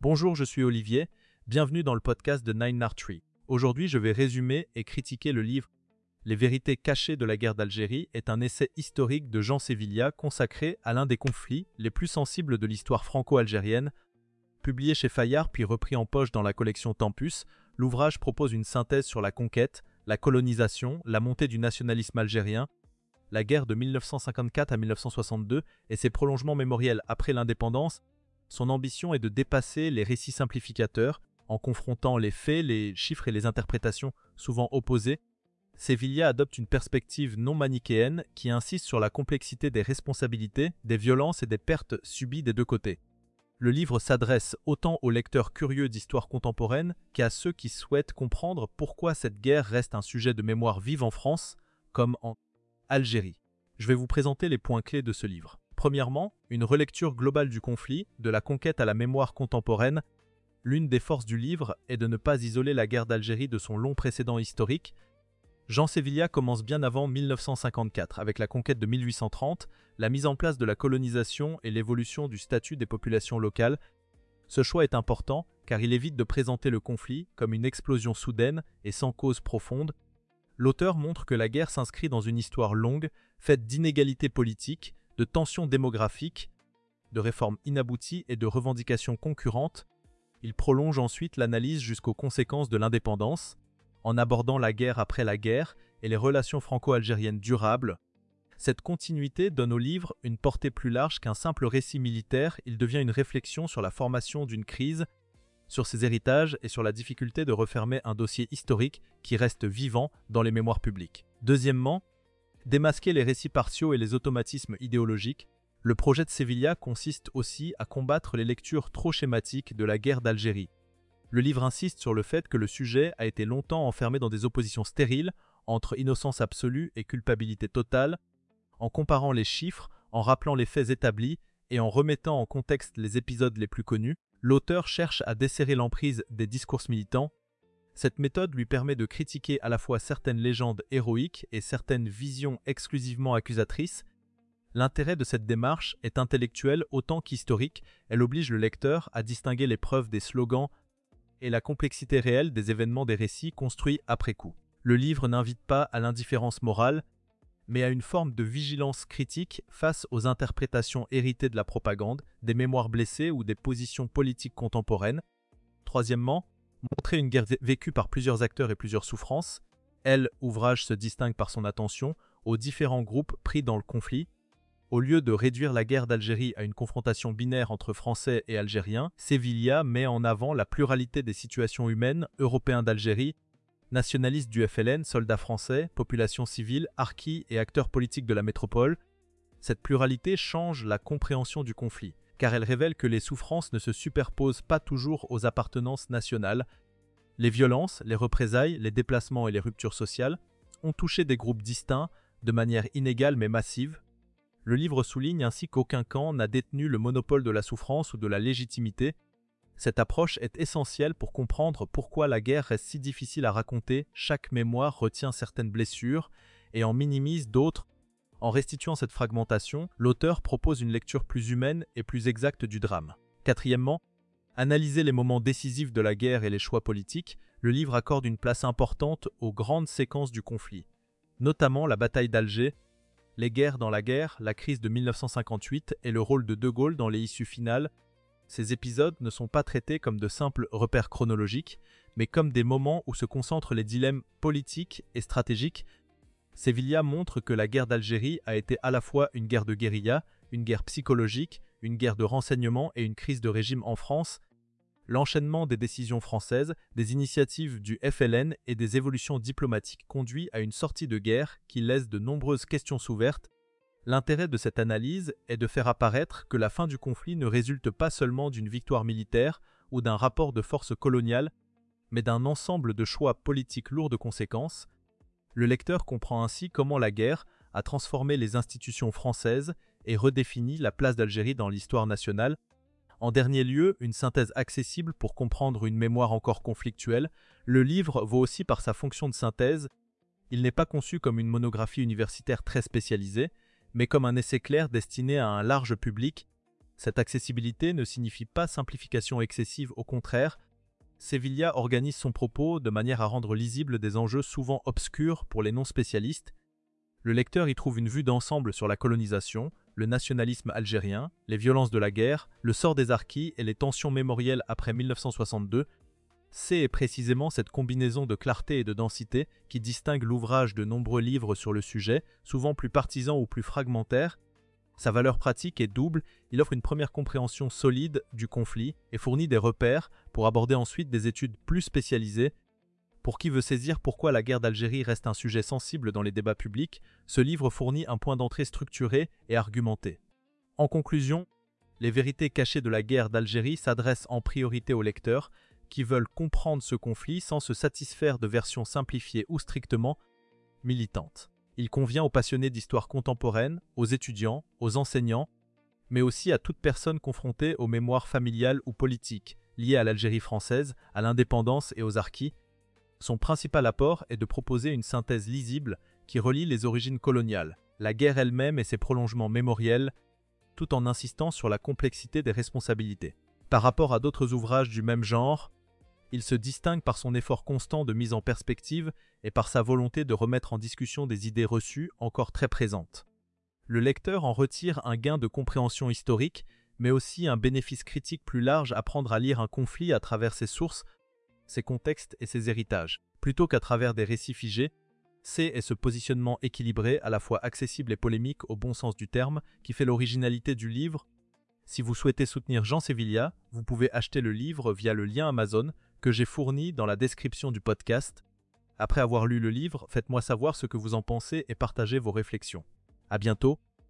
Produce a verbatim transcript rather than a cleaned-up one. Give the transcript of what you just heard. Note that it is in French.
Bonjour, je suis Olivier, bienvenue dans le podcast de Nine Art Tree. Aujourd'hui, je vais résumer et critiquer le livre « Les vérités cachées de la guerre d'Algérie » est un essai historique de Jean Sévillia consacré à l'un des conflits les plus sensibles de l'histoire franco-algérienne. Publié chez Fayard puis repris en poche dans la collection Tempus, l'ouvrage propose une synthèse sur la conquête, la colonisation, la montée du nationalisme algérien, la guerre de mille neuf cent cinquante-quatre à mille neuf cent soixante-deux et ses prolongements mémoriels après l'indépendance. Son ambition est de dépasser les récits simplificateurs en confrontant les faits, les chiffres et les interprétations souvent opposées. Sévillia adopte une perspective non manichéenne qui insiste sur la complexité des responsabilités, des violences et des pertes subies des deux côtés. Le livre s'adresse autant aux lecteurs curieux d'histoire contemporaine qu'à ceux qui souhaitent comprendre pourquoi cette guerre reste un sujet de mémoire vive en France, comme en Algérie. Je vais vous présenter les points clés de ce livre. Premièrement, une relecture globale du conflit, de la conquête à la mémoire contemporaine. L'une des forces du livre est de ne pas isoler la guerre d'Algérie de son long précédent historique. Jean Sévillia commence bien avant mille neuf cent cinquante-quatre, avec la conquête de mille huit cent trente, la mise en place de la colonisation et l'évolution du statut des populations locales. Ce choix est important car il évite de présenter le conflit comme une explosion soudaine et sans cause profonde. L'auteur montre que la guerre s'inscrit dans une histoire longue, faite d'inégalités politiques, de tensions démographiques, de réformes inabouties et de revendications concurrentes. Il prolonge ensuite l'analyse jusqu'aux conséquences de l'indépendance, en abordant la guerre après la guerre et les relations franco-algériennes durables. Cette continuité donne au livre une portée plus large qu'un simple récit militaire. Il devient une réflexion sur la formation d'une crise, sur ses héritages et sur la difficulté de refermer un dossier historique qui reste vivant dans les mémoires publiques. Deuxièmement, démasquer les récits partiaux et les automatismes idéologiques. Le projet de Sévillia consiste aussi à combattre les lectures trop schématiques de la guerre d'Algérie. Le livre insiste sur le fait que le sujet a été longtemps enfermé dans des oppositions stériles entre innocence absolue et culpabilité totale. En comparant les chiffres, en rappelant les faits établis et en remettant en contexte les épisodes les plus connus, l'auteur cherche à desserrer l'emprise des discours militants. Cette méthode lui permet de critiquer à la fois certaines légendes héroïques et certaines visions exclusivement accusatrices. L'intérêt de cette démarche est intellectuel autant qu'historique. Elle oblige le lecteur à distinguer les preuves des slogans et la complexité réelle des événements des récits construits après coup. Le livre n'invite pas à l'indifférence morale, mais à une forme de vigilance critique face aux interprétations héritées de la propagande, des mémoires blessées ou des positions politiques contemporaines. Troisièmement, montrer une guerre vécue par plusieurs acteurs et plusieurs souffrances. Elle, ouvrage se distingue par son attention aux différents groupes pris dans le conflit. Au lieu de réduire la guerre d'Algérie à une confrontation binaire entre Français et Algériens, Sévillia met en avant la pluralité des situations humaines, Européens d'Algérie, nationalistes du F L N, soldats français, population civile, harkis et acteurs politiques de la métropole. Cette pluralité change la compréhension du conflit, car elle révèle que les souffrances ne se superposent pas toujours aux appartenances nationales. Les violences, les représailles, les déplacements et les ruptures sociales ont touché des groupes distincts de manière inégale mais massive. Le livre souligne ainsi qu'aucun camp n'a détenu le monopole de la souffrance ou de la légitimité. Cette approche est essentielle pour comprendre pourquoi la guerre reste si difficile à raconter. Chaque mémoire retient certaines blessures et en minimise d'autres. En restituant cette fragmentation, l'auteur propose une lecture plus humaine et plus exacte du drame. Quatrièmement, analyser les moments décisifs de la guerre et les choix politiques. Le livre accorde une place importante aux grandes séquences du conflit, notamment la bataille d'Alger, les guerres dans la guerre, la crise de mille neuf cent cinquante-huit et le rôle de De Gaulle dans les issues finales. Ces épisodes ne sont pas traités comme de simples repères chronologiques, mais comme des moments où se concentrent les dilemmes politiques et stratégiques. Sévillia montre que la guerre d'Algérie a été à la fois une guerre de guérilla, une guerre psychologique, une guerre de renseignement et une crise de régime en France. L'enchaînement des décisions françaises, des initiatives du F L N et des évolutions diplomatiques conduit à une sortie de guerre qui laisse de nombreuses questions ouvertes. L'intérêt de cette analyse est de faire apparaître que la fin du conflit ne résulte pas seulement d'une victoire militaire ou d'un rapport de force coloniale, mais d'un ensemble de choix politiques lourds de conséquences. Le lecteur comprend ainsi comment la guerre a transformé les institutions françaises et redéfini la place d'Algérie dans l'histoire nationale. En dernier lieu, une synthèse accessible pour comprendre une mémoire encore conflictuelle. Le livre vaut aussi par sa fonction de synthèse. Il n'est pas conçu comme une monographie universitaire très spécialisée, mais comme un essai clair destiné à un large public. Cette accessibilité ne signifie pas simplification excessive, au contraire, Sevilla organise son propos de manière à rendre lisibles des enjeux souvent obscurs pour les non-spécialistes. Le lecteur y trouve une vue d'ensemble sur la colonisation, le nationalisme algérien, les violences de la guerre, le sort des harkis et les tensions mémorielles après mille neuf cent soixante-deux. C'est précisément cette combinaison de clarté et de densité qui distingue l'ouvrage de nombreux livres sur le sujet, souvent plus partisans ou plus fragmentaires. Sa valeur pratique est double, il offre une première compréhension solide du conflit et fournit des repères pour aborder ensuite des études plus spécialisées. Pour qui veut saisir pourquoi la guerre d'Algérie reste un sujet sensible dans les débats publics, ce livre fournit un point d'entrée structuré et argumenté. En conclusion, Les vérités cachées de la guerre d'Algérie s'adressent en priorité aux lecteurs qui veulent comprendre ce conflit sans se satisfaire de versions simplifiées ou strictement militantes. Il convient aux passionnés d'histoire contemporaine, aux étudiants, aux enseignants, mais aussi à toute personne confrontée aux mémoires familiales ou politiques liées à l'Algérie française, à l'indépendance et aux harkis. Son principal apport est de proposer une synthèse lisible qui relie les origines coloniales, la guerre elle-même et ses prolongements mémoriels, tout en insistant sur la complexité des responsabilités. Par rapport à d'autres ouvrages du même genre, il se distingue par son effort constant de mise en perspective et par sa volonté de remettre en discussion des idées reçues encore très présentes. Le lecteur en retire un gain de compréhension historique, mais aussi un bénéfice critique plus large à prendre à lire un conflit à travers ses sources, ses contextes et ses héritages, plutôt qu'à travers des récits figés. C'est ce positionnement équilibré, à la fois accessible et polémique au bon sens du terme, qui fait l'originalité du livre. Si vous souhaitez soutenir Jean Sevilla, vous pouvez acheter le livre via le lien Amazon que j'ai fourni dans la description du podcast. Après avoir lu le livre, faites-moi savoir ce que vous en pensez et partagez vos réflexions. À bientôt.